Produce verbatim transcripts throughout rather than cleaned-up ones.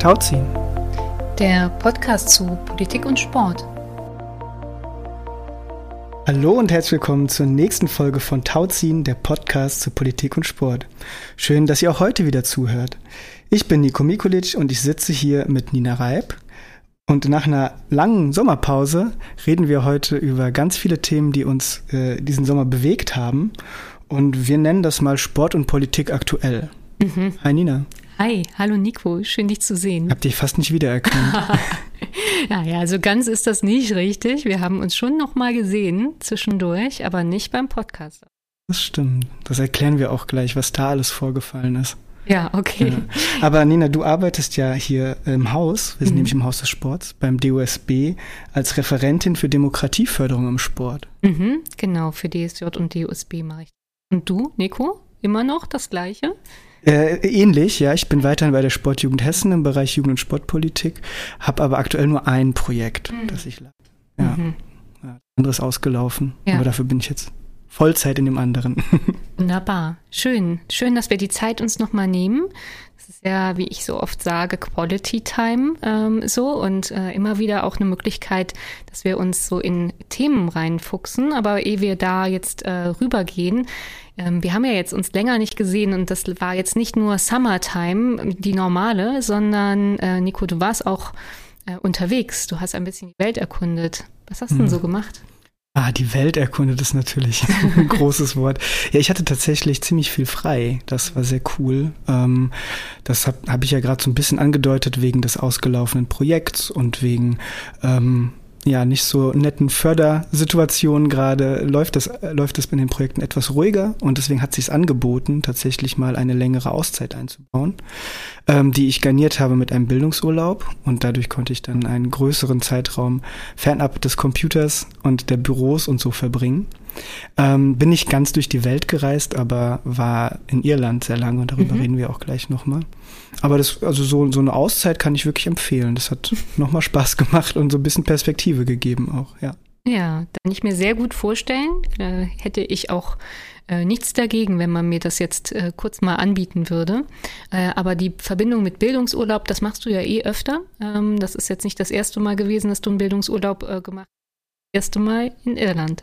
Tauziehen, der Podcast zu Politik und Sport. Hallo und herzlich willkommen zur nächsten Folge von Tauziehen, der Podcast zu Politik und Sport. Schön, dass ihr auch heute wieder zuhört. Ich bin Nico Mikulic und ich sitze hier mit Nina Reib. Und nach einer langen Sommerpause reden wir heute über ganz viele Themen, die uns äh, diesen Sommer bewegt haben. Und wir nennen das mal Sport und Politik aktuell. Mhm. Hi Nina. Hi, hallo Nico, schön dich zu sehen. Hab dich fast nicht wiedererkannt. Ja, ja, also ganz ist das nicht richtig. Wir haben uns schon noch mal gesehen zwischendurch, aber nicht beim Podcast. Das stimmt. Das erklären wir auch gleich, was da alles vorgefallen ist. Ja, okay. Ja. Aber Nina, du arbeitest ja hier im Haus, wir sind mhm. nämlich im Haus des Sports, beim D O S B, als Referentin für Demokratieförderung im Sport. Mhm, genau, für D S J und D O S B mache ich. Und du, Nico, immer noch das Gleiche? Äh, ähnlich, ja. Ich bin weiterhin bei der Sportjugend Hessen im Bereich Jugend- und Sportpolitik, habe aber aktuell nur ein Projekt, mhm. das ich leite. Ja. Mhm. Ja, anderes ausgelaufen, ja. Aber dafür bin ich jetzt Vollzeit in dem anderen. Wunderbar. Schön. Schön, dass wir die Zeit uns nochmal nehmen. Das ist ja, wie ich so oft sage, Quality Time ähm, so und äh, immer wieder auch eine Möglichkeit, dass wir uns so in Themen reinfuchsen. Aber ehe wir da jetzt äh, rübergehen, ähm, wir haben ja jetzt uns länger nicht gesehen und das war jetzt nicht nur Summertime, die normale, sondern äh, Nico, du warst auch äh, unterwegs. Du hast ein bisschen die Welt erkundet. Was hast du hm. denn so gemacht? Ah, die Welt erkundet ist natürlich ein großes Wort. Ja, ich hatte tatsächlich ziemlich viel frei. Das war sehr cool. Ähm, das habe hab ich ja gerade so ein bisschen angedeutet wegen des ausgelaufenen Projekts und wegen ähm, ja nicht so netten Fördersituationen gerade. Läuft das, läuft das in den Projekten etwas ruhiger und deswegen hat sich's angeboten, tatsächlich mal eine längere Auszeit einzubauen, ähm, die ich garniert habe mit einem Bildungsurlaub und dadurch konnte ich dann einen größeren Zeitraum fernab des Computers und der Büros und so verbringen. Ähm, bin nicht ganz durch die Welt gereist, aber war in Irland sehr lange und darüber mhm. reden wir auch gleich nochmal. Aber das, also so, so eine Auszeit kann ich wirklich empfehlen. Das hat nochmal Spaß gemacht und so ein bisschen Perspektive gegeben auch, ja. Ja, kann ich mir sehr gut vorstellen. Äh, hätte ich auch äh, nichts dagegen, wenn man mir das jetzt äh, kurz mal anbieten würde. Äh, aber die Verbindung mit Bildungsurlaub, das machst du ja eh öfter. Ähm, das ist jetzt nicht das erste Mal gewesen, dass du einen Bildungsurlaub äh, gemacht hast. Das erste Mal in Irland.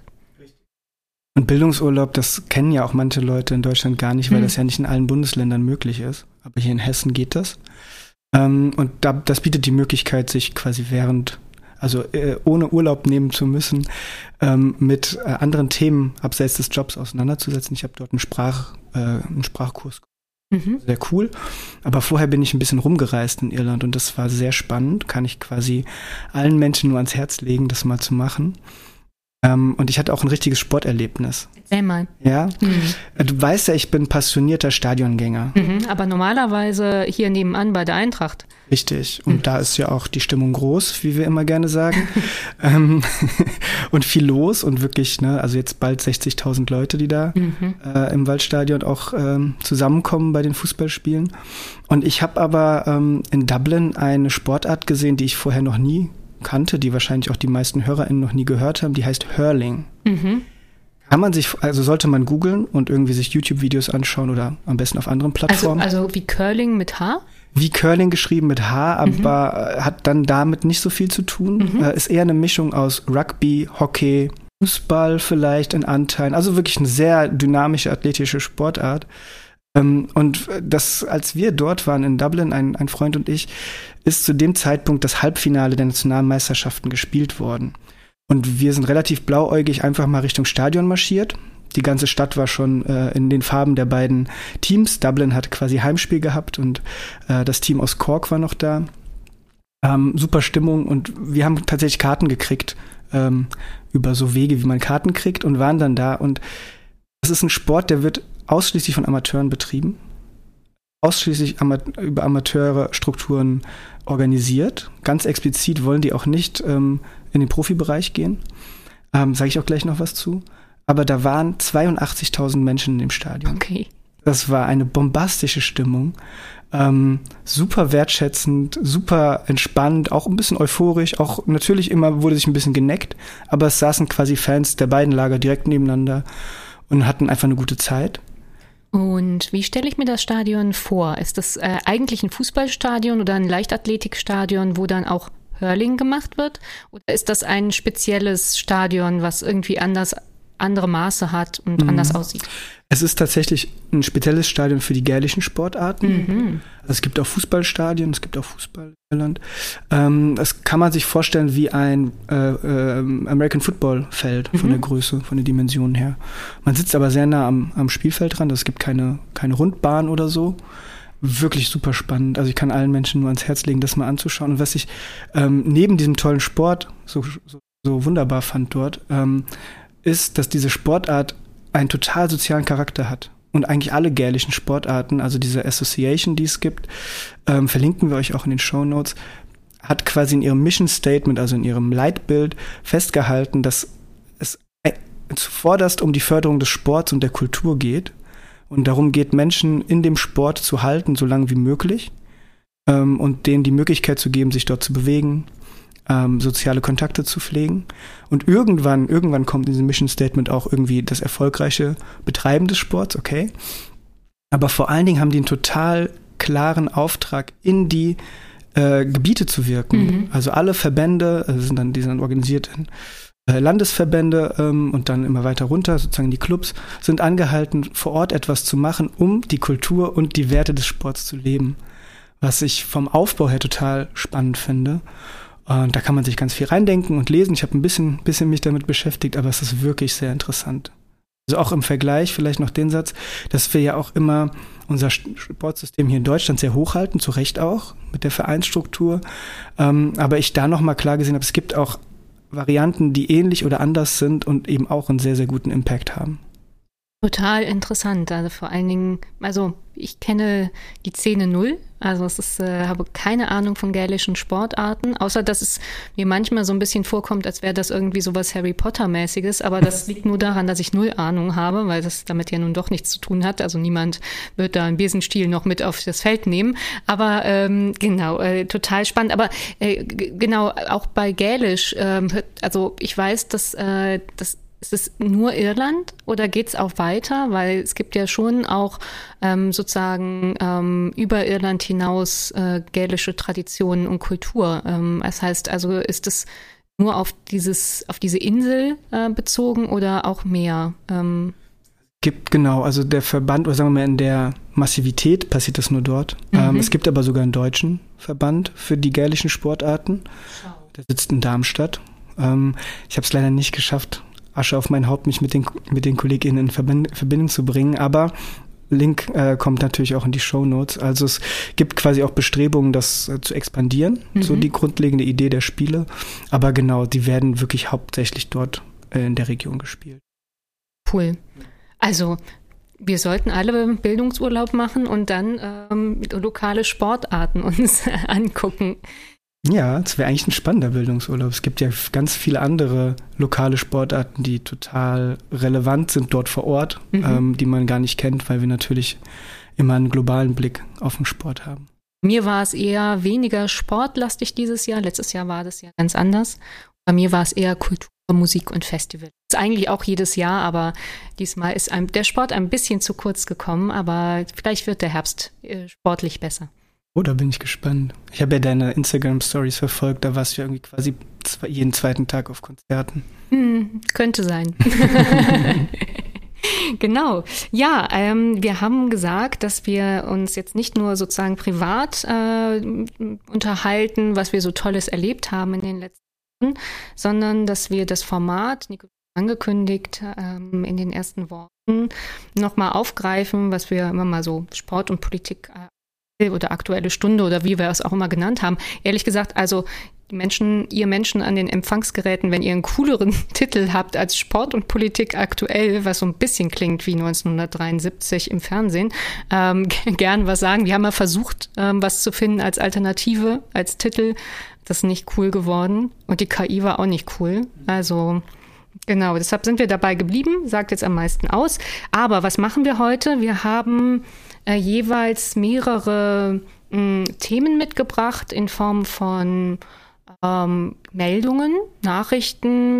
Und Bildungsurlaub, das kennen ja auch manche Leute in Deutschland gar nicht, weil mhm. das ja nicht in allen Bundesländern möglich ist. Aber hier in Hessen geht das. Ähm, und da, das bietet die Möglichkeit, sich quasi während, also äh, ohne Urlaub nehmen zu müssen, ähm, mit äh, anderen Themen abseits des Jobs auseinanderzusetzen. Ich habe dort einen, Sprach, äh, einen Sprachkurs. Mhm. Sehr cool. Aber vorher bin ich ein bisschen rumgereist in Irland und das war sehr spannend. Kann ich quasi allen Menschen nur ans Herz legen, das mal zu machen. Um, und ich hatte auch ein richtiges Sporterlebnis. Erzähl mal. Ja, mhm. Du weißt ja, ich bin passionierter Stadiongänger. Mhm, aber normalerweise hier nebenan bei der Eintracht. Richtig. Und mhm. da ist ja auch die Stimmung groß, wie wir immer gerne sagen. ähm, und viel los und wirklich, ne, also jetzt bald sechzigtausend Leute, die da mhm. äh, im Waldstadion auch ähm, zusammenkommen bei den Fußballspielen. Und ich habe aber ähm, in Dublin eine Sportart gesehen, die ich vorher noch nie kannte, die wahrscheinlich auch die meisten HörerInnen noch nie gehört haben, die heißt Hurling. Mhm. Kann man sich, also sollte man googeln und irgendwie sich YouTube-Videos anschauen oder am besten auf anderen Plattformen. Also, also wie Curling mit H? Wie Curling geschrieben mit H, aber mhm. hat dann damit nicht so viel zu tun. Mhm. Ist eher eine Mischung aus Rugby, Hockey, Fußball vielleicht in Anteilen. Also wirklich eine sehr dynamische, athletische Sportart. Und das, als wir dort waren in Dublin, ein, ein Freund und ich, ist zu dem Zeitpunkt das Halbfinale der Nationalmeisterschaften gespielt worden. Und wir sind relativ blauäugig einfach mal Richtung Stadion marschiert. Die ganze Stadt war schon äh, in den Farben der beiden Teams. Dublin hat quasi Heimspiel gehabt und äh, das Team aus Cork war noch da. Ähm, super Stimmung und wir haben tatsächlich Karten gekriegt, ähm, über so Wege, wie man Karten kriegt und waren dann da. Und das ist ein Sport, der wird ausschließlich von Amateuren betrieben, ausschließlich ama- über Amateurstrukturen organisiert. Ganz explizit wollen die auch nicht ähm, in den Profibereich gehen. Ähm, sage ich auch gleich noch was zu. Aber da waren zweiundachtzigtausend Menschen in dem Stadion. Okay. Das war eine bombastische Stimmung. Ähm, super wertschätzend, super entspannt, auch ein bisschen euphorisch. Auch natürlich immer wurde sich ein bisschen geneckt, aber es saßen quasi Fans der beiden Lager direkt nebeneinander und hatten einfach eine gute Zeit. Und wie stelle ich mir das Stadion vor? Ist das äh, eigentlich ein Fußballstadion oder ein Leichtathletikstadion, wo dann auch Hurling gemacht wird? Oder ist das ein spezielles Stadion, was irgendwie anders, andere Maße hat und mhm. anders aussieht? Es ist tatsächlich ein spezielles Stadion für die gälischen Sportarten. Mhm. Also es gibt auch Fußballstadien, es gibt auch Fußball in Irland. Ähm, das kann man sich vorstellen wie ein äh, äh, American Football Feld mhm. von der Größe, von den Dimensionen her. Man sitzt aber sehr nah am, am Spielfeld dran. Es gibt keine, keine Rundbahn oder so. Wirklich super spannend. Also ich kann allen Menschen nur ans Herz legen, das mal anzuschauen. Und was ich ähm, neben diesem tollen Sport so, so, so wunderbar fand dort, ähm, ist, dass diese Sportart einen total sozialen Charakter hat. Und eigentlich alle gälischen Sportarten, also diese Association, die es gibt, ähm, verlinken wir euch auch in den Shownotes, hat quasi in ihrem Mission Statement, also in ihrem Leitbild, festgehalten, dass es zuvorderst um die Förderung des Sports und der Kultur geht. Und darum geht, Menschen in dem Sport zu halten, so lange wie möglich. Ähm, und denen die Möglichkeit zu geben, sich dort zu bewegen, Ähm, soziale Kontakte zu pflegen. Und irgendwann, irgendwann kommt in diesem Mission Statement auch irgendwie das erfolgreiche Betreiben des Sports, okay. Aber vor allen Dingen haben die einen total klaren Auftrag, in die äh, Gebiete zu wirken. Mhm. Also alle Verbände, also sind dann, die sind dann organisiert in äh, Landesverbände ähm, und dann immer weiter runter, sozusagen die Clubs, sind angehalten, vor Ort etwas zu machen, um die Kultur und die Werte des Sports zu leben. Was ich vom Aufbau her total spannend finde. Und da kann man sich ganz viel reindenken und lesen. Ich habe ein bisschen, bisschen mich damit beschäftigt, aber es ist wirklich sehr interessant. Also auch im Vergleich vielleicht noch den Satz, dass wir ja auch immer unser Sportsystem hier in Deutschland sehr hochhalten, zu Recht auch, mit der Vereinsstruktur. Ähm, aber ich da nochmal klar gesehen habe, es gibt auch Varianten, die ähnlich oder anders sind und eben auch einen sehr, sehr guten Impact haben. Total interessant. Also vor allen Dingen, also ich kenne die Szene null. Also es ist, äh, habe keine Ahnung von gälischen Sportarten, außer dass es mir manchmal so ein bisschen vorkommt, als wäre das irgendwie sowas Harry Potter-mäßiges. Aber das liegt nur daran, dass ich null Ahnung habe, weil das damit ja nun doch nichts zu tun hat. Also niemand wird da einen Besenstiel noch mit auf das Feld nehmen. Aber ähm, genau, äh, total spannend. Aber äh, g- genau, auch bei Gälisch, äh, also ich weiß, dass äh, das ist es nur Irland oder geht es auch weiter? Weil es gibt ja schon auch ähm, sozusagen ähm, über Irland hinaus äh, gälische Traditionen und Kultur. Ähm, das heißt also, ist es nur auf dieses, auf diese Insel äh, bezogen oder auch mehr? Ähm Gibt, genau, also der Verband, oder sagen wir mal in der Massivität passiert das nur dort. Mhm. Ähm, es gibt aber sogar einen deutschen Verband für die gälischen Sportarten. Der sitzt in Darmstadt. Ähm, ich habe es leider nicht geschafft, Asche auf mein Haupt, mich mit den, mit den KollegInnen in Verbind- Verbindung zu bringen, aber Link äh, kommt natürlich auch in die Shownotes. Also es gibt quasi auch Bestrebungen, das äh, zu expandieren, mhm. so die grundlegende Idee der Spiele. Aber genau, die werden wirklich hauptsächlich dort äh, in der Region gespielt. Cool. Also wir sollten alle Bildungsurlaub machen und dann ähm, lokale Sportarten uns angucken. Ja, das wäre eigentlich ein spannender Bildungsurlaub. Es gibt ja ganz viele andere lokale Sportarten, die total relevant sind dort vor Ort, mhm. ähm, die man gar nicht kennt, weil wir natürlich immer einen globalen Blick auf den Sport haben. Mir war es eher weniger sportlastig dieses Jahr. Letztes Jahr war das ja ganz anders. Bei mir war es eher Kultur, Musik und Festival. Das ist eigentlich auch jedes Jahr, aber diesmal ist einem der Sport ein bisschen zu kurz gekommen. Aber vielleicht wird der Herbst äh, sportlich besser. Oh, da bin ich gespannt. Ich habe ja deine Instagram-Stories verfolgt, da warst du ja irgendwie quasi zwei, jeden zweiten Tag auf Konzerten. Hm, könnte sein. Genau. Ja, ähm, wir haben gesagt, dass wir uns jetzt nicht nur sozusagen privat äh, unterhalten, was wir so Tolles erlebt haben in den letzten Wochen, sondern dass wir das Format, Nico angekündigt, ähm, in den ersten Worten nochmal aufgreifen, was wir immer mal so Sport und Politik äh, oder Aktuelle Stunde oder wie wir es auch immer genannt haben. Ehrlich gesagt, also die Menschen, ihr Menschen an den Empfangsgeräten, wenn ihr einen cooleren Titel habt als Sport und Politik aktuell, was so ein bisschen klingt wie neunzehnhundertdreiundsiebzig im Fernsehen, ähm, gern was sagen. Wir haben mal versucht, ähm, was zu finden als Alternative, als Titel. Das ist nicht cool geworden und die K I war auch nicht cool. Also genau, deshalb sind wir dabei geblieben, sagt jetzt am meisten aus. Aber was machen wir heute? Wir haben äh, jeweils mehrere mh, Themen mitgebracht in Form von ähm, Meldungen,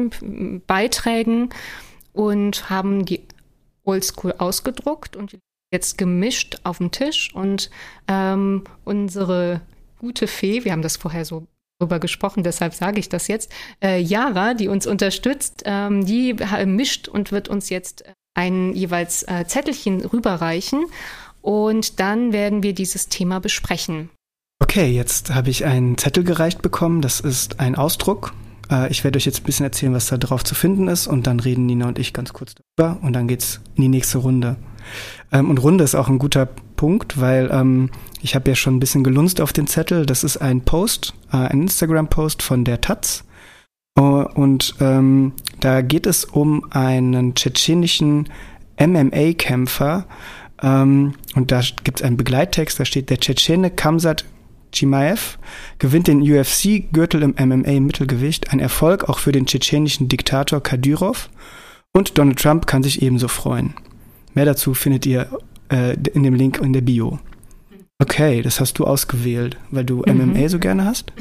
Nachrichten, Beiträgen und haben die Oldschool ausgedruckt und die jetzt gemischt auf dem Tisch und ähm, unsere gute Fee, wir haben das vorher so drüber gesprochen, deshalb sage ich das jetzt, äh, Yara, die uns unterstützt, ähm, die mischt und wird uns jetzt ein jeweils äh, Zettelchen rüberreichen und dann werden wir dieses Thema besprechen. Okay, jetzt habe ich einen Zettel gereicht bekommen, das ist ein Ausdruck. Äh, ich werde euch jetzt ein bisschen erzählen, was da drauf zu finden ist und dann reden Nina und ich ganz kurz darüber und dann geht's in die nächste Runde. Ähm, und Runde ist auch ein guter Punkt, weil ähm, ich habe ja schon ein bisschen gelunzt auf den Zettel. Das ist ein Post, äh, ein Instagram-Post von der Taz. Uh, und ähm, da geht es um einen tschetschenischen M M A-Kämpfer. Ähm, und da gibt es einen Begleittext, da steht, der Tschetschene Khamzat Chimaev gewinnt den U F C-Gürtel im M M A im Mittelgewicht. Ein Erfolg auch für den tschetschenischen Diktator Kadyrov. Und Donald Trump kann sich ebenso freuen. Mehr dazu findet ihr äh, in dem Link in der Bio. Okay, das hast du ausgewählt, weil du mhm. M M A so gerne hast?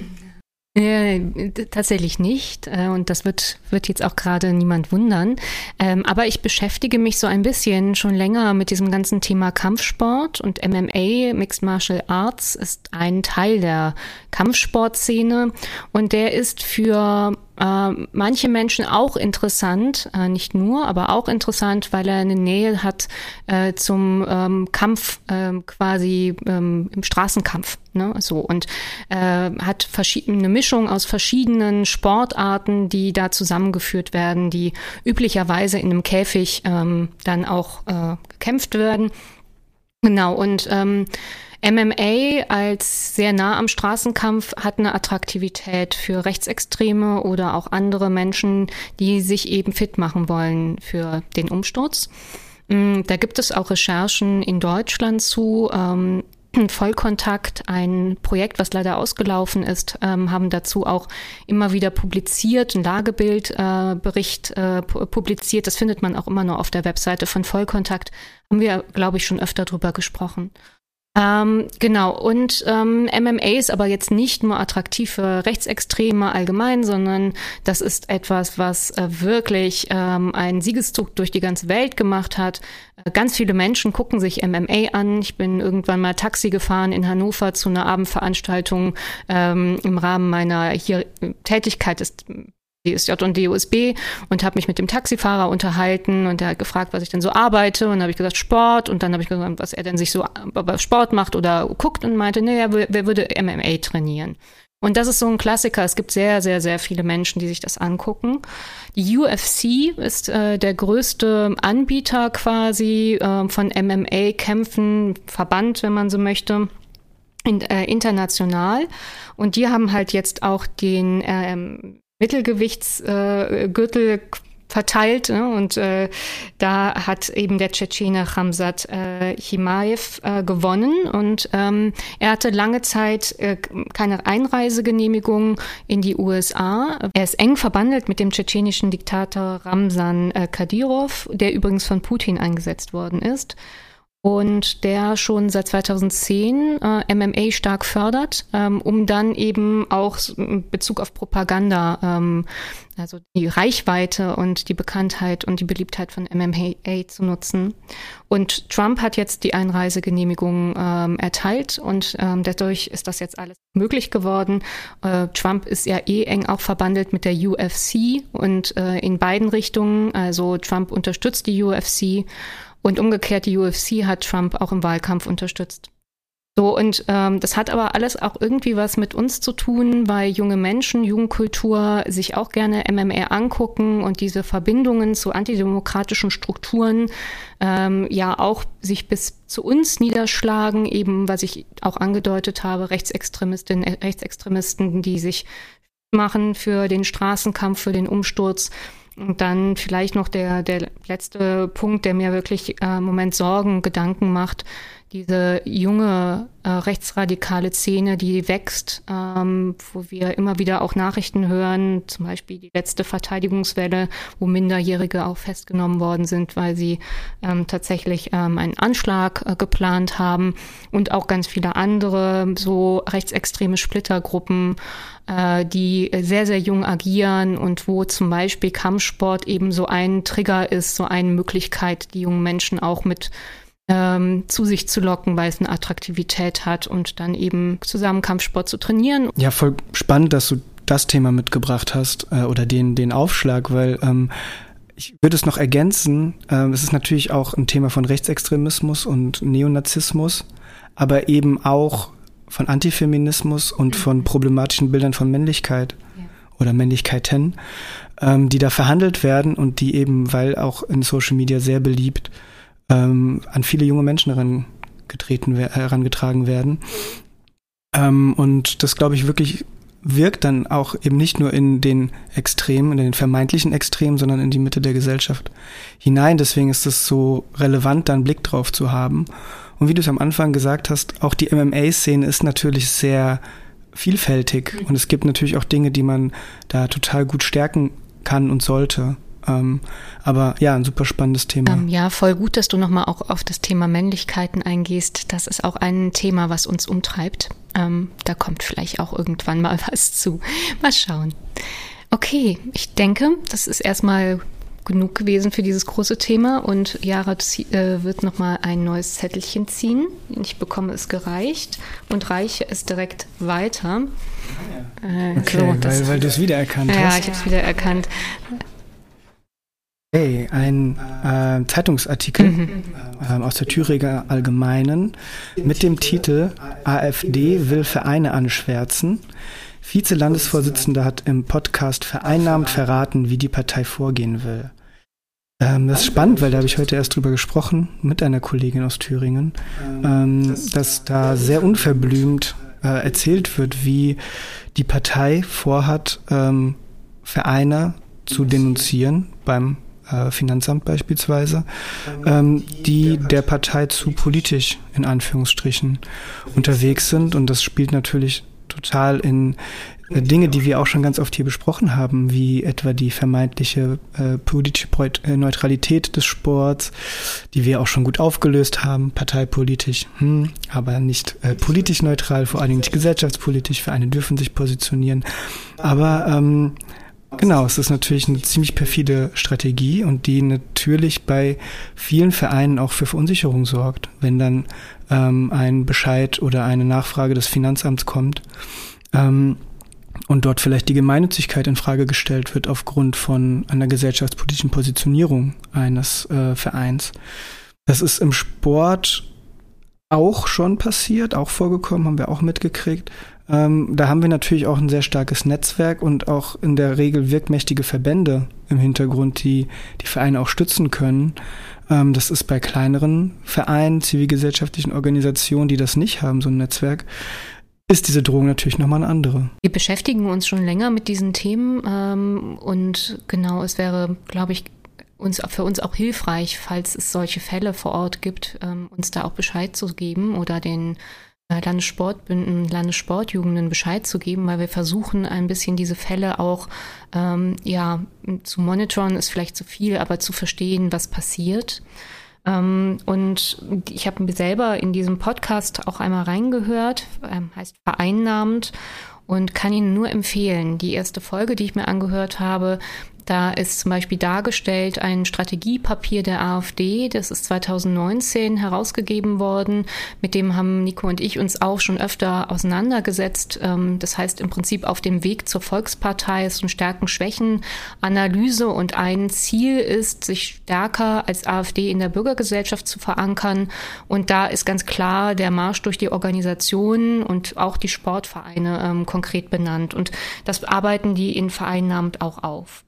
Äh, tatsächlich nicht. Äh, und das wird, wird jetzt auch gerade niemand wundern. Ähm, aber ich beschäftige mich so ein bisschen schon länger mit diesem ganzen Thema Kampfsport und M M A, Mixed Martial Arts, ist ein Teil der Kampfsportszene und der ist für äh, manche Menschen auch interessant, äh, nicht nur, aber auch interessant, weil er eine Nähe hat äh, zum ähm, Kampf äh, quasi ähm, im Straßenkampf. Ne, so und äh, hat verschiedene eine Mischung aus verschiedenen Sportarten, die da zusammengeführt werden, die üblicherweise in einem Käfig ähm, dann auch äh, gekämpft werden. Genau, und ähm, M M A als sehr nah am Straßenkampf hat eine Attraktivität für Rechtsextreme oder auch andere Menschen, die sich eben fit machen wollen für den Umsturz. Da gibt es auch Recherchen in Deutschland zu. Ähm, Vollkontakt, ein Projekt, was leider ausgelaufen ist, ähm, haben dazu auch immer wieder publiziert, ein Lagebildbericht äh, äh, publiziert. Das findet man auch immer noch auf der Webseite von Vollkontakt. Haben wir, glaube ich, schon öfter drüber gesprochen. Ähm, genau, und ähm, M M A ist aber jetzt nicht nur attraktiv für Rechtsextreme allgemein, sondern das ist etwas, was äh, wirklich ähm, einen Siegeszug durch die ganze Welt gemacht hat. Äh, ganz viele Menschen gucken sich M M A an. Ich bin irgendwann mal Taxi gefahren in Hannover zu einer Abendveranstaltung ähm, im Rahmen meiner hier Tätigkeit ist D S J und D O S B und habe mich mit dem Taxifahrer unterhalten und der hat gefragt, was ich denn so arbeite und dann habe ich gesagt Sport und dann habe ich gesagt, was er denn sich so bei Sport macht oder guckt und meinte, naja, wer würde M M A trainieren? Und das ist so ein Klassiker. Es gibt sehr, sehr, sehr viele Menschen, die sich das angucken. Die U F C ist äh, der größte Anbieter quasi äh, von M M A-Kämpfen, Verband, wenn man so möchte. In, äh, international. Und die haben halt jetzt auch den ähm, Mittelgewichtsgürtel äh, verteilt, ne? Und äh, da hat eben der Tschetschene Khamzat äh, Chimaev äh, gewonnen und ähm, er hatte lange Zeit äh, keine Einreisegenehmigung in die U S A. Er ist eng verbandelt mit dem tschetschenischen Diktator Ramzan äh, Kadyrov, der übrigens von Putin eingesetzt worden ist. Und der schon seit zweitausendzehn äh, M M A stark fördert, ähm, um dann eben auch in Bezug auf Propaganda, ähm, also die Reichweite und die Bekanntheit und die Beliebtheit von M M A zu nutzen. Und Trump hat jetzt die Einreisegenehmigung ähm, erteilt und ähm, dadurch ist das jetzt alles möglich geworden. Äh, Trump ist ja eh eng auch verbandelt mit der U F C und äh, in beiden Richtungen, also Trump unterstützt die U F C und umgekehrt, die U F C hat Trump auch im Wahlkampf unterstützt. So, und ähm, das hat aber alles auch irgendwie was mit uns zu tun, weil junge Menschen, Jugendkultur sich auch gerne M M A angucken und diese Verbindungen zu antidemokratischen Strukturen ähm, ja auch sich bis zu uns niederschlagen, eben was ich auch angedeutet habe, Rechtsextremistinnen, Rechtsextremisten, die sich machen für den Straßenkampf, für den Umsturz. Und dann vielleicht noch der, der letzte Punkt, der mir wirklich äh, im Moment Sorgen, Gedanken macht. Diese junge äh, rechtsradikale Szene, die wächst, ähm, wo wir immer wieder auch Nachrichten hören, zum Beispiel die letzte Verteidigungswelle, wo Minderjährige auch festgenommen worden sind, weil sie ähm, tatsächlich ähm, einen Anschlag äh, geplant haben und auch ganz viele andere so rechtsextreme Splittergruppen, äh, die sehr, sehr jung agieren und wo zum Beispiel Kampfsport eben so ein Trigger ist, so eine Möglichkeit, die jungen Menschen auch mit ähm, zu sich zu locken, weil es eine Attraktivität hat und dann eben zusammen Kampfsport zu trainieren. Ja, voll spannend, dass du das Thema mitgebracht hast äh, oder den, den Aufschlag, weil ähm, ich würde es noch ergänzen, äh, es ist natürlich auch ein Thema von Rechtsextremismus und Neonazismus, aber eben auch von Antifeminismus und von problematischen Bildern von Männlichkeit ja. oder Männlichkeiten, ähm, die da verhandelt werden und die eben, weil auch in Social Media sehr beliebt, ähm, an viele junge Menschen herangetreten, herangetragen werden. Ähm, und das, glaube ich, wirklich wirkt dann auch eben nicht nur in den Extremen, in den vermeintlichen Extremen, sondern in die Mitte der Gesellschaft hinein. Deswegen ist es so relevant, da einen Blick drauf zu haben. Und wie du es am Anfang gesagt hast, auch die M M A-Szene ist natürlich sehr vielfältig. Mhm. Und es gibt natürlich auch Dinge, die man da total gut stärken kann und sollte. Ähm, aber ja, ein super spannendes Thema. Ähm, ja, voll gut, dass du nochmal auch auf das Thema Männlichkeiten eingehst. Das ist auch ein Thema, was uns umtreibt. Ähm, da kommt vielleicht auch irgendwann mal was zu. Mal schauen. Okay, ich denke, das ist erstmal genug gewesen für dieses große Thema und Yara äh, wird nochmal ein neues Zettelchen ziehen. Ich bekomme es gereicht und reiche es direkt weiter. Äh, okay, so, das, weil, weil du es wiedererkannt ja, hast. Ja, ich habe es wiedererkannt. Hey, ein äh, Zeitungsartikel mhm. äh, aus der Thüringer Allgemeinen mit dem Titel AfD will Vereine anschwärzen. Vize-Landesvorsitzender hat im Podcast vereinnahmend verraten, wie die Partei vorgehen will. Ähm, das ist spannend, weil da habe ich heute erst drüber gesprochen mit einer Kollegin aus Thüringen, ähm, dass da sehr unverblümt äh, erzählt wird, wie die Partei vorhat, ähm, Vereine zu denunzieren beim äh, Finanzamt beispielsweise, ähm, die der Partei zu politisch in Anführungsstrichen unterwegs sind. Und das spielt natürlich total in äh, Dinge, die wir auch schon ganz oft hier besprochen haben, wie etwa die vermeintliche äh, politische Neutralität des Sports, die wir auch schon gut aufgelöst haben, parteipolitisch, hm, aber nicht äh, politisch neutral, vor allen Dingen nicht gesellschaftspolitisch. Vereine dürfen sich positionieren. Aber ähm, genau, es ist natürlich eine ziemlich perfide Strategie und die natürlich bei vielen Vereinen auch für Verunsicherung sorgt, wenn dann ähm, ein Bescheid oder eine Nachfrage des Finanzamts kommt ähm, und dort vielleicht die Gemeinnützigkeit in Frage gestellt wird aufgrund von einer gesellschaftspolitischen Positionierung eines äh, Vereins. Das ist im Sport auch schon passiert, auch vorgekommen, haben wir auch mitgekriegt. Ähm, da haben wir natürlich auch ein sehr starkes Netzwerk und auch in der Regel wirkmächtige Verbände im Hintergrund, die die Vereine auch stützen können. Ähm, das ist bei kleineren Vereinen, zivilgesellschaftlichen Organisationen, die das nicht haben, so ein Netzwerk, ist diese Drohung natürlich nochmal eine andere. Wir beschäftigen uns schon länger mit diesen Themen ähm, und genau, es wäre, glaube ich, uns, für uns auch hilfreich, falls es solche Fälle vor Ort gibt, ähm, uns da auch Bescheid zu geben oder den Landessportbünden, Landessportjugenden Bescheid zu geben, weil wir versuchen, ein bisschen diese Fälle auch ähm, ja zu monitoren, ist vielleicht zu viel, aber zu verstehen, was passiert. Ähm, und ich habe mir selber in diesem Podcast auch einmal reingehört, ähm, heißt vereinnahmend, und kann Ihnen nur empfehlen, die erste Folge, die ich mir angehört habe, da ist zum Beispiel dargestellt ein Strategiepapier der AfD, das ist zweitausendneunzehn herausgegeben worden. Mit dem haben Nico und ich uns auch schon öfter auseinandergesetzt. Das heißt im Prinzip auf dem Weg zur Volkspartei ist eine Stärken-Schwächen-Analyse und ein Ziel ist, sich stärker als AfD in der Bürgergesellschaft zu verankern. Und da ist ganz klar der Marsch durch die Organisationen und auch die Sportvereine ähm, konkret benannt. Und das arbeiten die in vereinnahmend auch auf.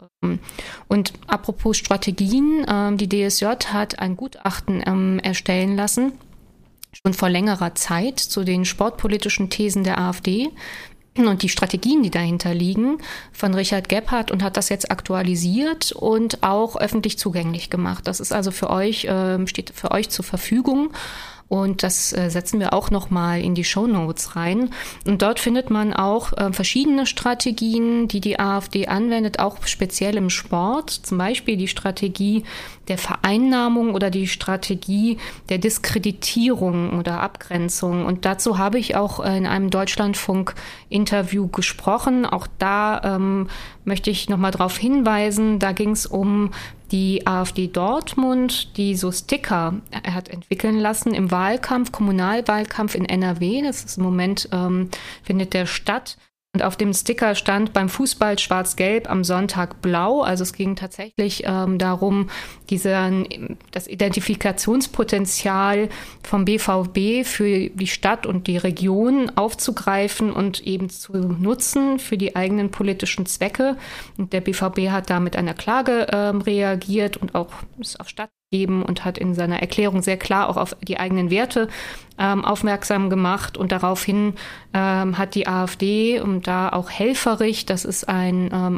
Und apropos Strategien, ähm, die D S J hat ein Gutachten ähm, erstellen lassen, schon vor längerer Zeit, zu den sportpolitischen Thesen der AfD und die Strategien, die dahinter liegen, von Richard Gebhardt, und hat das jetzt aktualisiert und auch öffentlich zugänglich gemacht. Das ist also für euch, äh, steht für euch zur Verfügung. Und das äh, setzen wir auch nochmal in die Shownotes rein. Und dort findet man auch äh, verschiedene Strategien, die die AfD anwendet, auch speziell im Sport. Zum Beispiel die Strategie der Vereinnahmung oder die Strategie der Diskreditierung oder Abgrenzung. Und dazu habe ich auch äh, in einem Deutschlandfunk-Interview gesprochen. Auch da ähm, möchte ich nochmal darauf hinweisen, da ging es um die AfD Dortmund, die so Sticker hat entwickeln lassen im Wahlkampf, Kommunalwahlkampf in N R W. Das ist im Moment, ähm, findet der statt. Und auf dem Sticker stand beim Fußball schwarz-gelb, am Sonntag blau. Also es ging tatsächlich ähm, darum, diese, das Identifikationspotenzial vom B V B für die Stadt und die Region aufzugreifen und eben zu nutzen für die eigenen politischen Zwecke. Und der B V B hat da mit einer Klage ähm, reagiert und auch es auf Stadt gegeben und hat in seiner Erklärung sehr klar auch auf die eigenen Werte ähm, aufmerksam gemacht. Und daraufhin ähm, hat die AfD und da auch Helfferich, das ist ein ähm,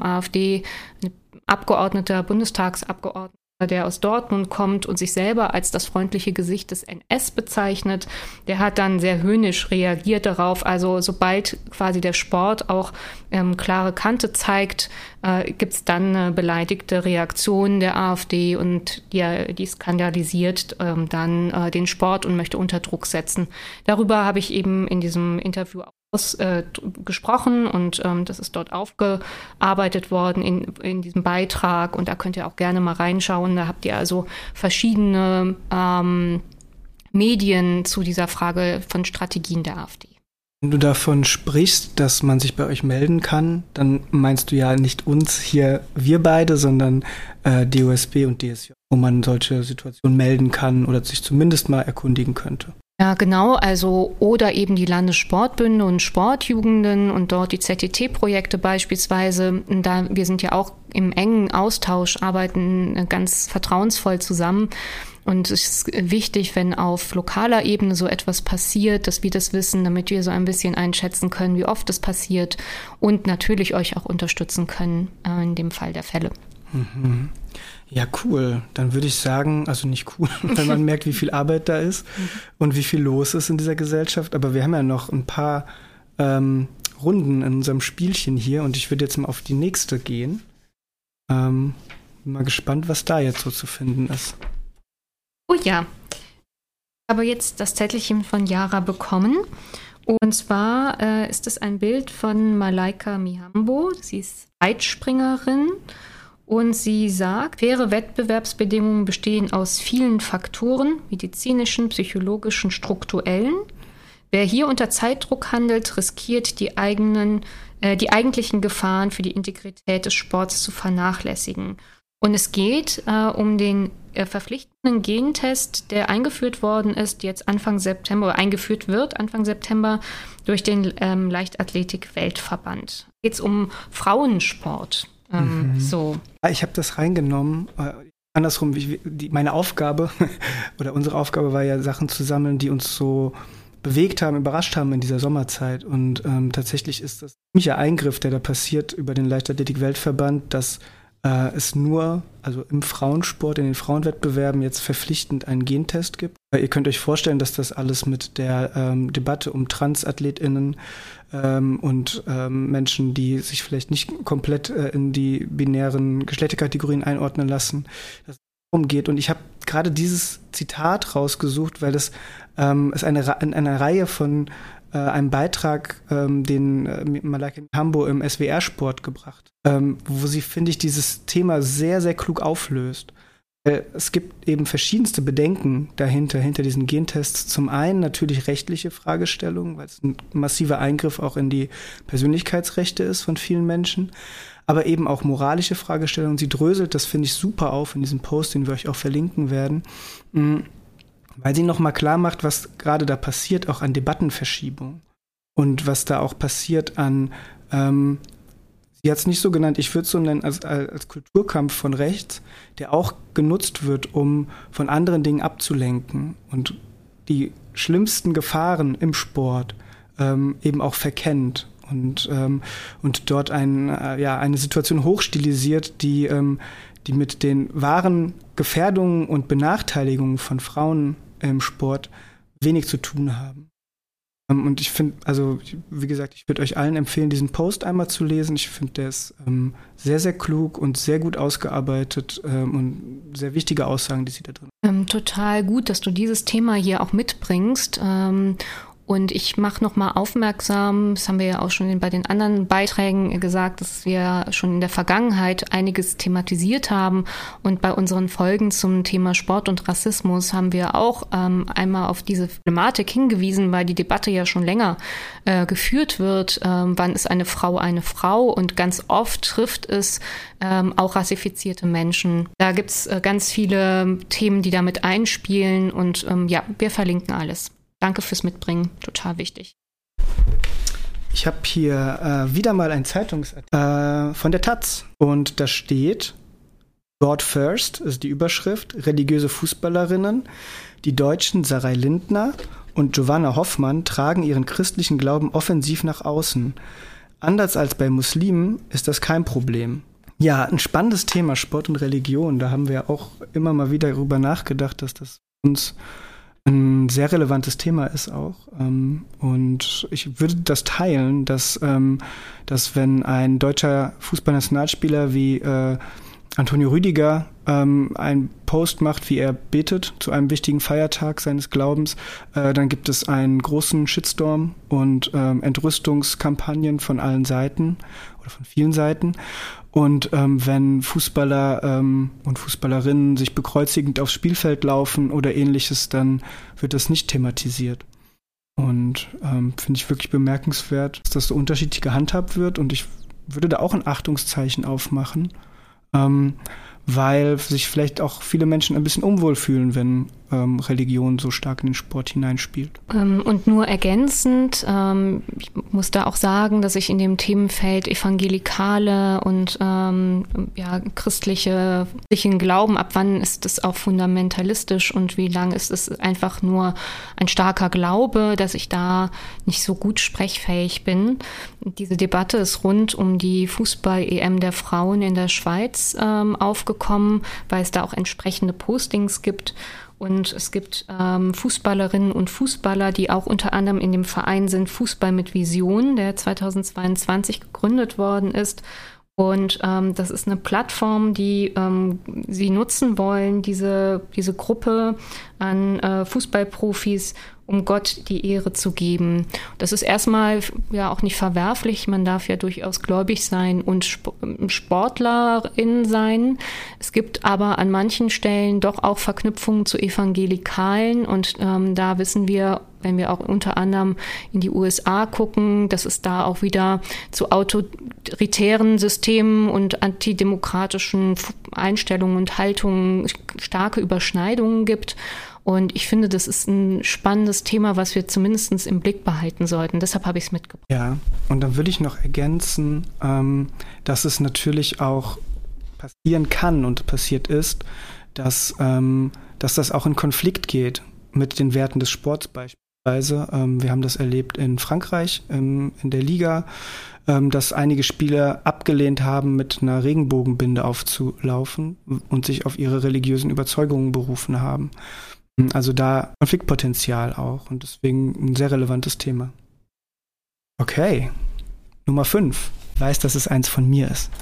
AfD-Abgeordneter, Bundestagsabgeordneter, der aus Dortmund kommt und sich selber als das freundliche Gesicht des N S bezeichnet, der hat dann sehr höhnisch reagiert darauf. Also sobald quasi der Sport auch ähm, klare Kante zeigt, äh, gibt es dann eine beleidigte Reaktion der AfD und die, die skandalisiert ähm, dann äh, den Sport und möchte unter Druck setzen. Darüber habe ich eben in diesem Interview Aus, äh, gesprochen und ähm, das ist dort aufgearbeitet worden in, in diesem Beitrag und da könnt ihr auch gerne mal reinschauen. Da habt ihr also verschiedene ähm, Medien zu dieser Frage von Strategien der AfD. Wenn du davon sprichst, dass man sich bei euch melden kann, dann meinst du ja nicht uns hier, wir beide, sondern äh, D O S B und D S J, wo man solche Situationen melden kann oder sich zumindest mal erkundigen könnte. Ja, genau, also oder eben die Landessportbünde und Sportjugenden und dort die Z T T-Projekte beispielsweise. Da wir sind ja auch im engen Austausch, arbeiten ganz vertrauensvoll zusammen. Und es ist wichtig, wenn auf lokaler Ebene so etwas passiert, dass wir das wissen, damit wir so ein bisschen einschätzen können, wie oft es passiert und natürlich euch auch unterstützen können äh, in dem Fall der Fälle. Mhm. Ja, cool. Dann würde ich sagen, also nicht cool, wenn man merkt, wie viel Arbeit da ist und wie viel los ist in dieser Gesellschaft. Aber wir haben ja noch ein paar ähm, Runden in unserem Spielchen hier und ich würde jetzt mal auf die nächste gehen. Ähm, bin mal gespannt, was da jetzt so zu finden ist. Oh ja. Ich habe jetzt das Zettelchen von Yara bekommen. Und zwar äh, ist es ein Bild von Malaika Mihambo. Sie ist Weitspringerin. Und sie sagt, faire Wettbewerbsbedingungen bestehen aus vielen Faktoren, medizinischen, psychologischen, strukturellen. Wer hier unter Zeitdruck handelt, riskiert die eigenen, äh, die eigentlichen Gefahren für die Integrität des Sports zu vernachlässigen. Und es geht äh, um den äh, verpflichtenden Gentest, der eingeführt worden ist, jetzt Anfang September, oder eingeführt wird Anfang September durch den ähm, Leichtathletik-Weltverband. Geht es um Frauensport. Ähm, mhm. So. Ich habe das reingenommen. Äh, andersrum, wie, die, meine Aufgabe oder unsere Aufgabe war ja, Sachen zu sammeln, die uns so bewegt haben, überrascht haben in dieser Sommerzeit. Und ähm, tatsächlich ist das ein ziemlicher Eingriff, der da passiert über den Leichtathletik-Weltverband, dass äh, es nur, also im Frauensport, in den Frauenwettbewerben jetzt verpflichtend einen Gentest gibt. Weil ihr könnt euch vorstellen, dass das alles mit der ähm, Debatte um TransathletInnen ähm, und ähm, Menschen, die sich vielleicht nicht komplett äh, in die binären Geschlechterkategorien einordnen lassen, dass es darum geht. Und ich habe gerade dieses Zitat rausgesucht, weil das ähm, ist eine, eine Reihe von äh, einem Beitrag, ähm, den äh, Malaika Mihambo im S W R-Sport gebracht, ähm, wo sie, finde ich, dieses Thema sehr, sehr klug auflöst. Es gibt eben verschiedenste Bedenken dahinter, hinter diesen Gentests. Zum einen natürlich rechtliche Fragestellungen, weil es ein massiver Eingriff auch in die Persönlichkeitsrechte ist von vielen Menschen, aber eben auch moralische Fragestellungen. Sie dröselt, das finde ich super auf in diesem Post, den wir euch auch verlinken werden, weil sie nochmal klar macht, was gerade da passiert, auch an Debattenverschiebung und was da auch passiert an ähm, sie hat es nicht so genannt, ich würde es so nennen, als, als Kulturkampf von rechts, der auch genutzt wird, um von anderen Dingen abzulenken und die schlimmsten Gefahren im Sport ähm, eben auch verkennt und, ähm, und dort ein, äh, ja, eine Situation hochstilisiert, die, ähm, die mit den wahren Gefährdungen und Benachteiligungen von Frauen im Sport wenig zu tun haben. Und ich finde, also wie gesagt, ich würde euch allen empfehlen, diesen Post einmal zu lesen. Ich finde, der ist ähm, sehr, sehr klug und sehr gut ausgearbeitet ähm, und sehr wichtige Aussagen, die sie da drin haben. Ähm, total gut, dass du dieses Thema hier auch mitbringst. Ähm, Und ich mache nochmal aufmerksam, das haben wir ja auch schon bei den anderen Beiträgen gesagt, dass wir schon in der Vergangenheit einiges thematisiert haben. Und bei unseren Folgen zum Thema Sport und Rassismus haben wir auch ähm, einmal auf diese Problematik hingewiesen, weil die Debatte ja schon länger äh, geführt wird. Ähm, wann ist eine Frau eine Frau? Und ganz oft trifft es ähm, auch rassifizierte Menschen. Da gibt's äh, ganz viele Themen, die damit einspielen. Und ähm, ja, wir verlinken alles. Danke fürs Mitbringen, total wichtig. Ich habe hier äh, wieder mal ein Zeitungsartikel äh, von der Taz und da steht God First, ist die Überschrift, religiöse Fußballerinnen, die Deutschen Sarai Lindner und Giovanna Hoffmann tragen ihren christlichen Glauben offensiv nach außen. Anders als bei Muslimen ist das kein Problem. Ja, ein spannendes Thema, Sport und Religion, da haben wir auch immer mal wieder darüber nachgedacht, dass das uns ein sehr relevantes Thema ist auch. Und ich würde das teilen, dass, dass wenn ein deutscher Fußballnationalspieler wie äh, Antonio Rüdiger ähm, einen Post macht, wie er betet zu einem wichtigen Feiertag seines Glaubens, äh, dann gibt es einen großen Shitstorm und ähm, Entrüstungskampagnen von allen Seiten oder von vielen Seiten. Und ähm, wenn Fußballer ähm, und Fußballerinnen sich bekreuzigend aufs Spielfeld laufen oder ähnliches, dann wird das nicht thematisiert. Und ähm, finde ich wirklich bemerkenswert, dass das so unterschiedlich gehandhabt wird. Und ich würde da auch ein Achtungszeichen aufmachen, ähm, weil sich vielleicht auch viele Menschen ein bisschen unwohl fühlen, wenn ähm, Religion so stark in den Sport hineinspielt. Ähm, und nur ergänzend, ähm, ich muss da auch sagen, dass ich in dem Themenfeld evangelikale und ähm, ja, christliche, christlichen Glauben, ab wann ist es auch fundamentalistisch und wie lang ist es einfach nur ein starker Glaube, dass ich da nicht so gut sprechfähig bin. Diese Debatte ist rund um die Fußball-E M der Frauen in der Schweiz ähm, aufgekommen, weil es da auch entsprechende Postings gibt. Und es gibt ähm, Fußballerinnen und Fußballer, die auch unter anderem in dem Verein sind Fußball mit Vision, der zweitausendzweiundzwanzig gegründet worden ist. Und ähm, das ist eine Plattform, die ähm, sie nutzen wollen, diese, diese Gruppe an äh, Fußballprofis, um Gott die Ehre zu geben. Das ist erstmal ja auch nicht verwerflich. Man darf ja durchaus gläubig sein und Sportlerin sein. Es gibt aber an manchen Stellen doch auch Verknüpfungen zu Evangelikalen. Und ähm, da wissen wir, wenn wir auch unter anderem in die U S A gucken, dass es da auch wieder zu autoritären Systemen und antidemokratischen Einstellungen und Haltungen starke Überschneidungen gibt. Und ich finde, das ist ein spannendes Thema, was wir zumindest im Blick behalten sollten. Deshalb habe ich es mitgebracht. Ja, und dann würde ich noch ergänzen, ähm, dass es natürlich auch passieren kann und passiert ist, dass, ähm, dass das auch in Konflikt geht mit den Werten des Sports beispielsweise. Ähm, wir haben das erlebt in Frankreich, ähm, in der Liga, ähm, dass einige Spieler abgelehnt haben, mit einer Regenbogenbinde aufzulaufen und sich auf ihre religiösen Überzeugungen berufen haben. Also da Konfliktpotenzial auch und deswegen ein sehr relevantes Thema. Okay, Nummer fünf. Ich weiß, dass es eins von mir ist.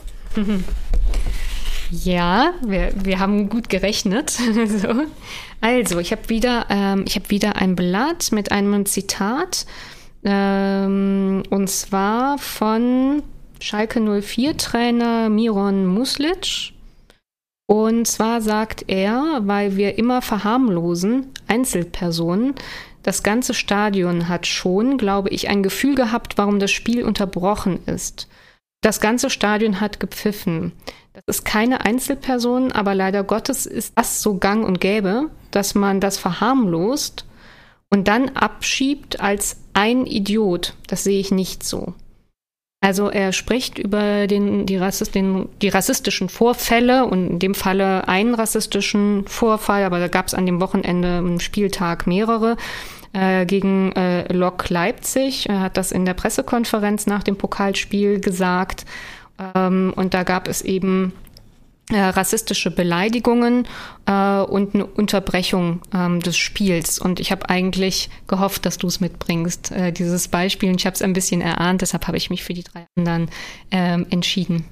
Ja, wir, wir haben gut gerechnet. so. Also, ich habe wieder, ähm, ich habe wieder ein Blatt mit einem Zitat ähm, und zwar von Schalke null vier Trainer Miron Muslic. Und zwar sagt er, weil wir immer verharmlosen, Einzelpersonen, das ganze Stadion hat schon, glaube ich, ein Gefühl gehabt, warum das Spiel unterbrochen ist. Das ganze Stadion hat gepfiffen. Das ist keine Einzelperson, aber leider Gottes ist das so gang und gäbe, dass man das verharmlost und dann abschiebt als ein Idiot. Das sehe ich nicht so. Also er spricht über den, die, Rassist, den, die rassistischen Vorfälle und in dem Falle einen rassistischen Vorfall, aber da gab es an dem Wochenende am Spieltag mehrere, äh, gegen äh, Lok Leipzig. Er hat das in der Pressekonferenz nach dem Pokalspiel gesagt. Ähm, und da gab es eben äh, rassistische Beleidigungen äh, und eine Unterbrechung ähm, des Spiels. Und ich habe eigentlich gehofft, dass du es mitbringst, äh, dieses Beispiel. Und ich habe es ein bisschen erahnt, deshalb habe ich mich für die drei anderen ähm, entschieden.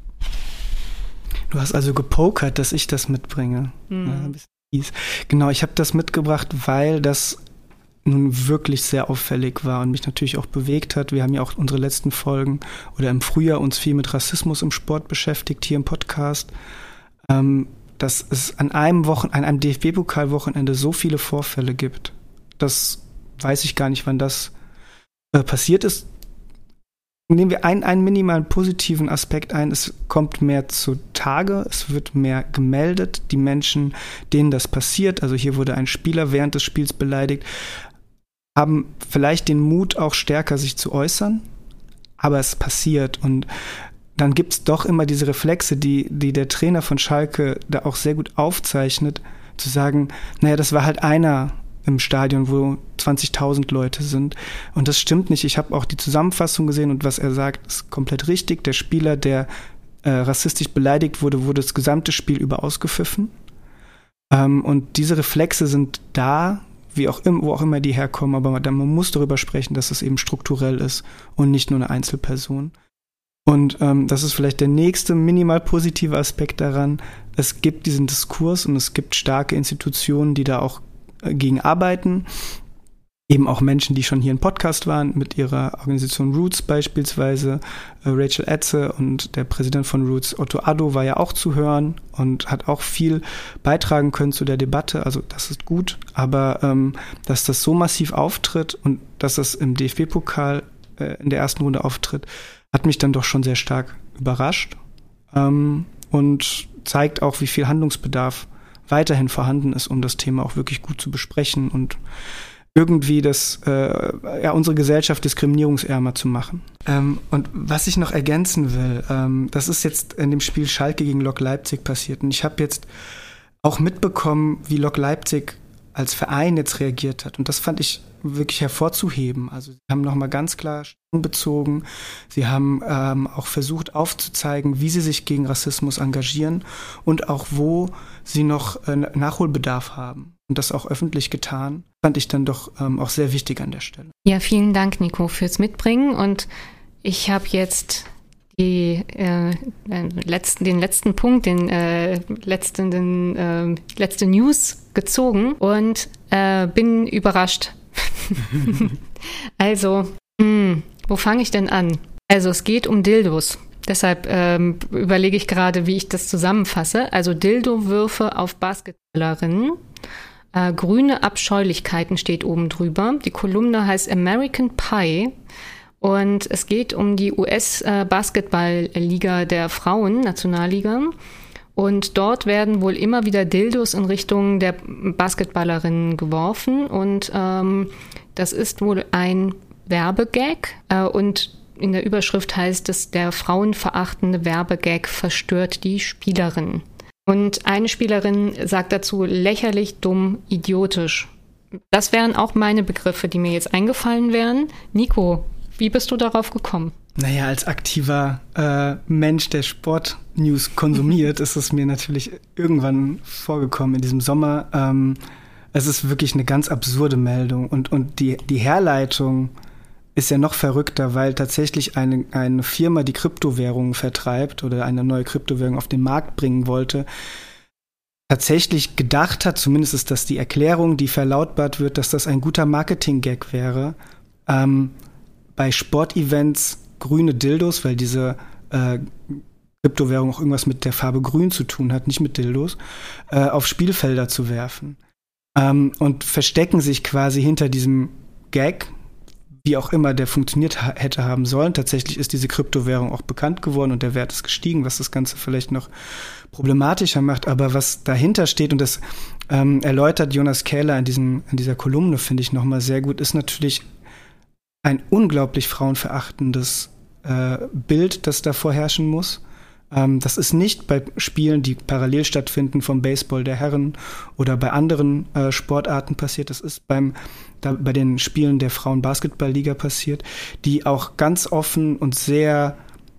Du hast also gepokert, dass ich das mitbringe. Mhm. Ja, ein bisschen fies. Genau, ich habe das mitgebracht, weil das nun wirklich sehr auffällig war und mich natürlich auch bewegt hat. Wir haben ja auch unsere letzten Folgen oder im Frühjahr uns viel mit Rassismus im Sport beschäftigt, hier im Podcast. Ähm, dass es an einem Wochen, an einem D F B-Pokal-Wochenende so viele Vorfälle gibt. Das weiß ich gar nicht, wann das äh, passiert ist. Nehmen wir einen, einen minimalen positiven Aspekt ein. Es kommt mehr zutage, es wird mehr gemeldet. Die Menschen, denen das passiert, also hier wurde ein Spieler während des Spiels beleidigt, haben vielleicht den Mut, auch stärker sich zu äußern. Aber es passiert und dann gibt es doch immer diese Reflexe, die, die der Trainer von Schalke da auch sehr gut aufzeichnet, zu sagen, naja, das war halt einer im Stadion, wo zwanzigtausend Leute sind. Und das stimmt nicht. Ich habe auch die Zusammenfassung gesehen und was er sagt, ist komplett richtig. Der Spieler, der äh, rassistisch beleidigt wurde, wurde das gesamte Spiel über ausgepfiffen. Ähm, und diese Reflexe sind da, wie auch im, wo auch immer die herkommen, aber man, man muss darüber sprechen, dass es eben strukturell ist und nicht nur eine Einzelperson. Und ähm, das ist vielleicht der nächste minimal positive Aspekt daran. Es gibt diesen Diskurs und es gibt starke Institutionen, die da auch äh, gegen arbeiten. Eben auch Menschen, die schon hier im Podcast waren, mit ihrer Organisation Roots beispielsweise. Äh, Rachel Etze und der Präsident von Roots, Otto Addo, war ja auch zu hören und hat auch viel beitragen können zu der Debatte. Also das ist gut. Aber ähm, dass das so massiv auftritt und dass das im D F B-Pokal äh, in der ersten Runde auftritt, hat mich dann doch schon sehr stark überrascht ähm, und zeigt auch, wie viel Handlungsbedarf weiterhin vorhanden ist, um das Thema auch wirklich gut zu besprechen und irgendwie das, äh, ja, unsere Gesellschaft diskriminierungsärmer zu machen. Ähm, und was ich noch ergänzen will, ähm, das ist jetzt in dem Spiel Schalke gegen Lok Leipzig passiert. Und ich habe jetzt auch mitbekommen, wie Lok Leipzig als Verein jetzt reagiert hat. Und das fand ich wirklich hervorzuheben. Also sie haben nochmal ganz klar Stellung bezogen. Sie haben ähm, auch versucht aufzuzeigen, wie sie sich gegen Rassismus engagieren und auch wo sie noch äh, Nachholbedarf haben. Und das auch öffentlich getan. Fand ich dann doch ähm, auch sehr wichtig an der Stelle. Ja, vielen Dank, Nico, fürs Mitbringen. Und ich habe jetzt die äh, letzten, den letzten Punkt, den äh, letzten, den, äh, letzte News gezogen und äh, bin überrascht. Also, mh, wo fange ich denn an? Also es geht um Dildos. Deshalb ähm, überlege ich gerade, wie ich das zusammenfasse. Also Dildo-Würfe auf Basketballerinnen. Äh, grüne Abscheulichkeiten steht oben drüber. Die Kolumne heißt American Pie. Und es geht um die U S-Basketball-Liga der Frauen, Nationalliga. Und dort werden wohl immer wieder Dildos in Richtung der Basketballerinnen geworfen. Und ähm, das ist wohl ein Werbegag. Äh, und in der Überschrift heißt es, der frauenverachtende Werbegag verstört die Spielerin. Und eine Spielerin sagt dazu, lächerlich, dumm, idiotisch. Das wären auch meine Begriffe, die mir jetzt eingefallen wären. Nico, wie bist du darauf gekommen? Naja, als aktiver äh, Mensch, der Sportnews konsumiert, ist es mir natürlich irgendwann vorgekommen in diesem Sommer. Ähm, es ist wirklich eine ganz absurde Meldung. Und, und die, die Herleitung ist ja noch verrückter, weil tatsächlich eine, eine Firma, die Kryptowährungen vertreibt oder eine neue Kryptowährung auf den Markt bringen wollte, tatsächlich gedacht hat, zumindest ist das die Erklärung, die verlautbart wird, dass das ein guter Marketing-Gag wäre, ähm, bei Sportevents grüne Dildos, weil diese äh, Kryptowährung auch irgendwas mit der Farbe grün zu tun hat, nicht mit Dildos, äh, auf Spielfelder zu werfen. Ähm, und verstecken sich quasi hinter diesem Gag, wie auch immer der funktioniert ha- hätte haben sollen. Tatsächlich ist diese Kryptowährung auch bekannt geworden und der Wert ist gestiegen, was das Ganze vielleicht noch problematischer macht. Aber was dahinter steht, und das ähm, erläutert Jonas Kähler in, diesem, in dieser Kolumne, finde ich nochmal sehr gut, ist natürlich ein unglaublich frauenverachtendes äh, Bild, das da vorherrschen muss. Ähm, das ist nicht bei Spielen, die parallel stattfinden, vom Baseball der Herren oder bei anderen äh, Sportarten passiert. Das ist beim da, bei den Spielen der Frauen-Basketball-Liga passiert, die auch ganz offen und sehr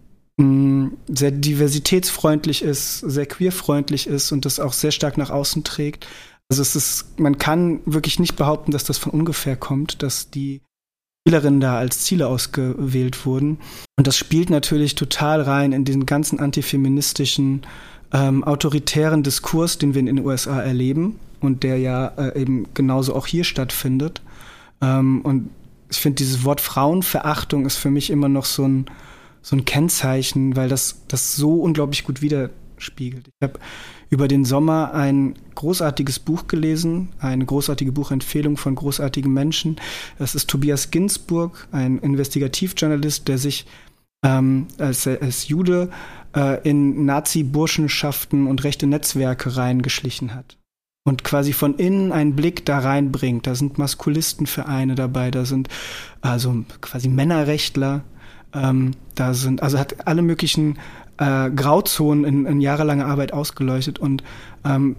mh, sehr diversitätsfreundlich ist, sehr queerfreundlich ist und das auch sehr stark nach außen trägt. Also es ist, man kann wirklich nicht behaupten, dass das von ungefähr kommt, dass die Spielerinnen da als Ziele ausgewählt wurden. Und das spielt natürlich total rein in diesen ganzen antifeministischen, ähm, autoritären Diskurs, den wir in den U S A erleben und der ja äh, eben genauso auch hier stattfindet. Ähm, und ich finde, dieses Wort Frauenverachtung ist für mich immer noch so ein, so ein Kennzeichen, weil das, das so unglaublich gut widerspiegelt. Ich habe über den Sommer ein großartiges Buch gelesen, eine großartige Buchempfehlung von großartigen Menschen. Das ist Tobias Ginsburg, ein Investigativjournalist, der sich ähm, als, als Jude äh, in Nazi-Burschenschaften und rechte Netzwerke reingeschlichen hat. Und quasi von innen einen Blick da reinbringt. Da sind Maskulistenvereine dabei, da sind also quasi Männerrechtler, ähm, da sind, also hat alle möglichen äh, Grauzonen in, in jahrelanger Arbeit ausgeleuchtet. Und ähm,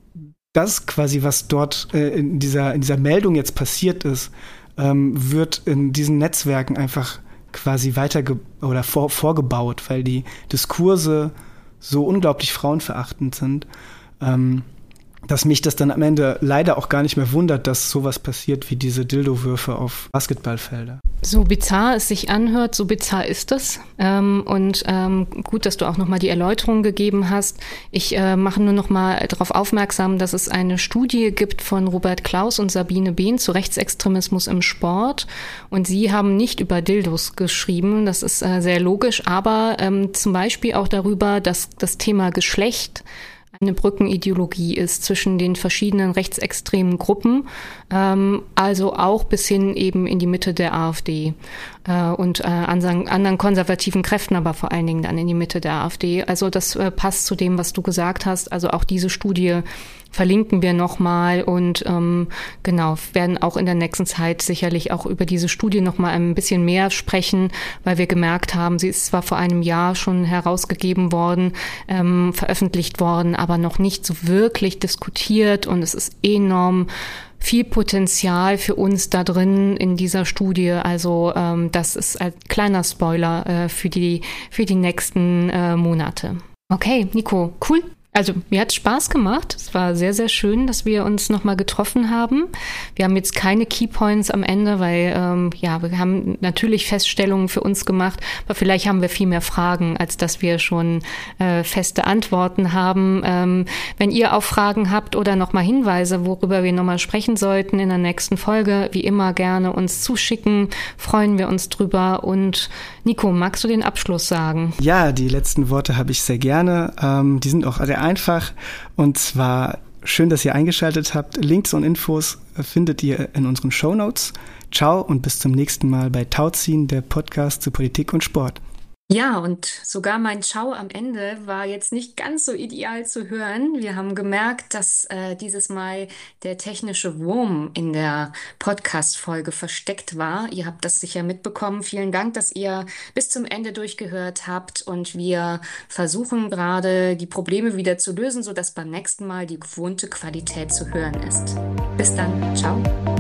das quasi, was dort äh, in dieser, in dieser Meldung jetzt passiert ist, ähm, wird in diesen Netzwerken einfach quasi weiter oder vor, vorgebaut, weil die Diskurse so unglaublich frauenverachtend sind, ähm, dass mich das dann am Ende leider auch gar nicht mehr wundert, dass sowas passiert wie diese Dildo-Würfe auf Basketballfelder. So bizarr es sich anhört, so bizarr ist es. Ähm, und ähm, gut, dass du auch nochmal die Erläuterung gegeben hast. Ich äh, mache nur nochmal darauf aufmerksam, dass es eine Studie gibt von Robert Klaus und Sabine Behn zu Rechtsextremismus im Sport. Und sie haben nicht über Dildos geschrieben, das ist äh, sehr logisch, aber ähm, zum Beispiel auch darüber, dass das Thema Geschlecht eine Brückenideologie ist zwischen den verschiedenen rechtsextremen Gruppen, ähm, also auch bis hin eben in die Mitte der AfD äh, und äh, anderen, anderen konservativen Kräften, aber vor allen Dingen dann in die Mitte der AfD. Also das äh, passt zu dem, was du gesagt hast. Also auch diese Studie verlinken wir nochmal und ähm, genau, werden auch in der nächsten Zeit sicherlich auch über diese Studie nochmal ein bisschen mehr sprechen, weil wir gemerkt haben, sie ist zwar vor einem Jahr schon herausgegeben worden, ähm, veröffentlicht worden, aber noch nicht so wirklich diskutiert und es ist enorm viel Potenzial für uns da drin in dieser Studie. Also ähm, das ist ein kleiner Spoiler äh, für die, für die nächsten äh, Monate. Okay, Nico, cool. Also mir hat es Spaß gemacht. Es war sehr, sehr schön, dass wir uns nochmal getroffen haben. Wir haben jetzt keine Keypoints am Ende, weil ähm, ja, wir haben natürlich Feststellungen für uns gemacht, aber vielleicht haben wir viel mehr Fragen, als dass wir schon äh, feste Antworten haben. Ähm, wenn ihr auch Fragen habt oder nochmal Hinweise, worüber wir nochmal sprechen sollten in der nächsten Folge, wie immer gerne uns zuschicken, freuen wir uns drüber. Und Nico, magst du den Abschluss sagen? Ja, die letzten Worte habe ich sehr gerne. Ähm, die sind auch sehr einfach. Und zwar schön, dass ihr eingeschaltet habt. Links und Infos findet ihr in unseren Shownotes. Ciao und bis zum nächsten Mal bei Tauziehen, der Podcast zu Politik und Sport. Ja, und sogar mein Ciao am Ende war jetzt nicht ganz so ideal zu hören. Wir haben gemerkt, dass äh, dieses Mal der technische Wurm in der Podcast-Folge versteckt war. Ihr habt das sicher mitbekommen. Vielen Dank, dass ihr bis zum Ende durchgehört habt. Und wir versuchen gerade, die Probleme wieder zu lösen, sodass beim nächsten Mal die gewohnte Qualität zu hören ist. Bis dann. Ciao.